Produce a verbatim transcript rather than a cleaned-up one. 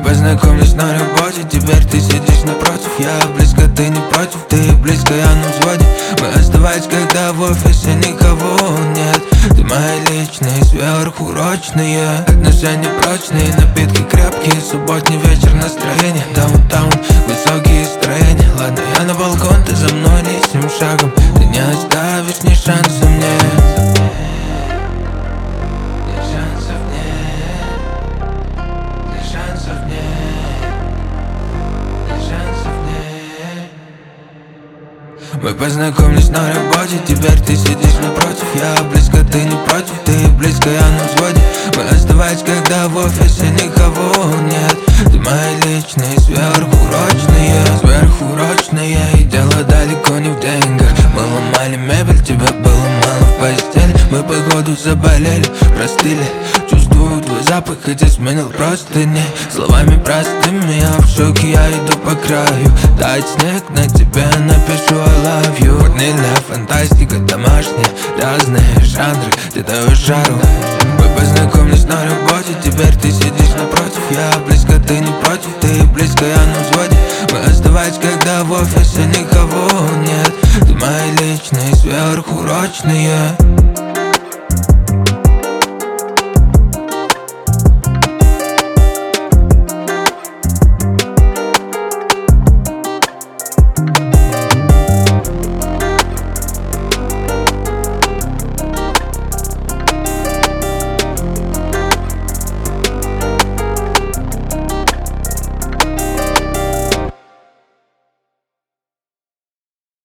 познакомились на работе, теперь ты сидишь напротив. Я близко, ты не против, ты близко, я на взводе. Мы оставались, когда в офисе никого нет. Ты мои личные, сверхурочные отношения прочные, напитки крепкие, субботний вечер, настроение даунтаун, высокие строения. Ладно, я на балкон, ты за мной низким шагом. Ты не оставишь ни шанса мне. Мы познакомились на работе, теперь ты сидишь напротив. Я близко, ты не против, ты близко, я на взводе. Мы оставались, когда в офисе никого нет. Ты мои личные, сверхурочные, сверхурочные. И дело далеко не в деньгах. Мы ломали мебель, тебя было мало в постели. Мы походу заболели, простыли. Чувствую твой запах, хотя сменил простыни. Словами простыми, я в шоке, я иду по краю. Тает снег, на тебе напишу I love you. Ванильная фантастика, домашняя, разные жанры, ты даешь жару. Мы познакомились на работе, теперь ты сидишь напротив. Я близко, ты не против, ты близко, я на взводе. Мы оставались, когда в офисе никого нет. Ты мои личные, сверхурочные.